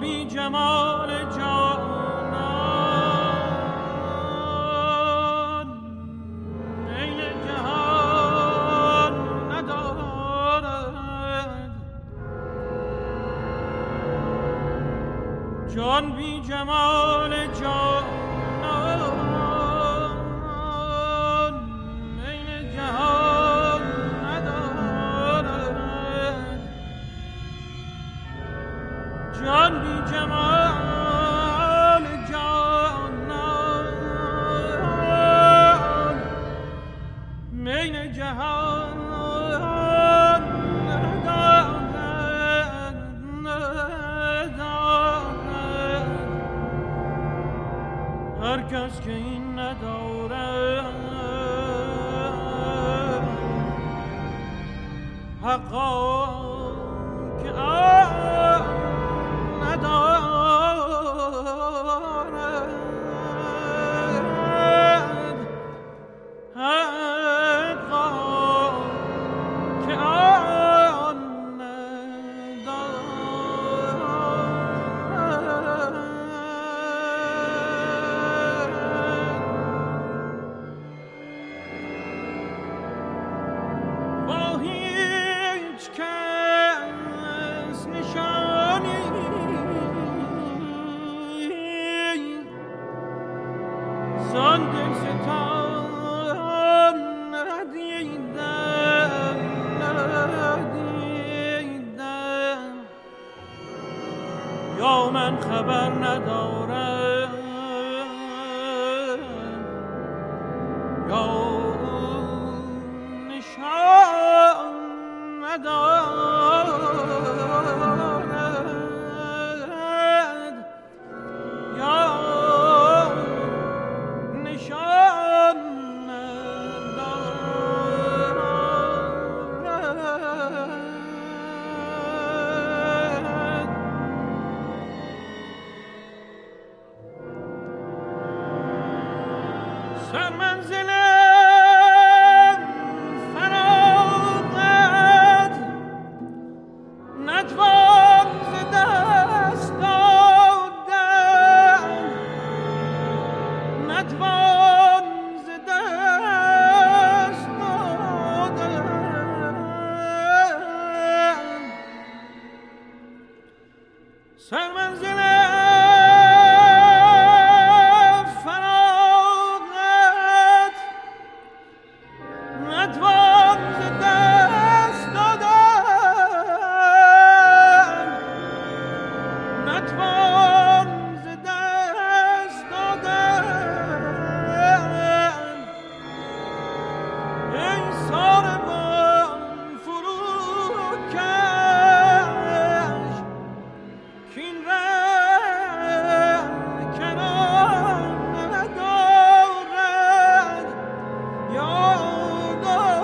بی جمال جانان عین جهان ندارد. جان بی جمال جانان عین جهان ندارد. جان بی جمال جانان عین جهان هر کس که این ندارد حقا که آن ندارد. حقا که آن ندارد. با هیچ کس نشانی زان دلستان ندیدم. یا من خبر ندارم یا نشان ندارد. یا نشان ندارد. سرمنزلم فراغت نتوان ز دست دادن. نتوان ز دست دادن. سرمنزلم فراغت نتوان ز دست دادن. نتوان ز دست دادن. ای ساربان فروکش کین ره کنار ندارد. یاد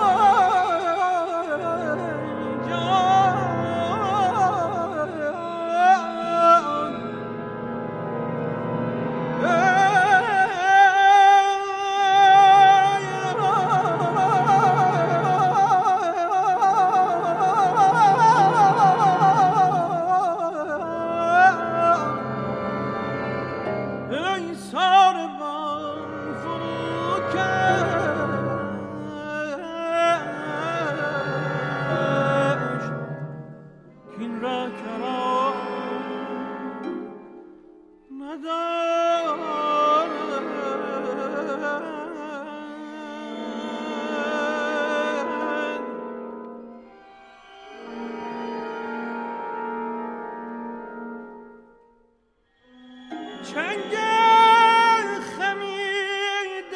ای ساربان فروکش کین را کنار ندارد. چنگ خمید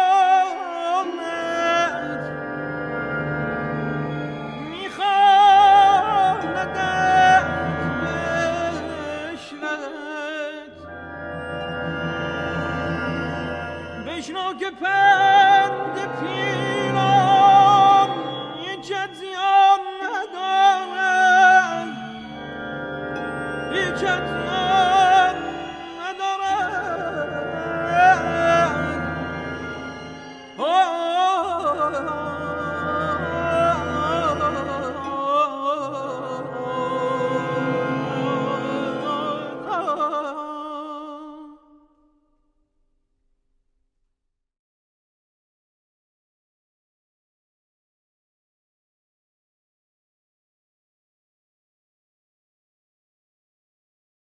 قامت میخواندت بشنو که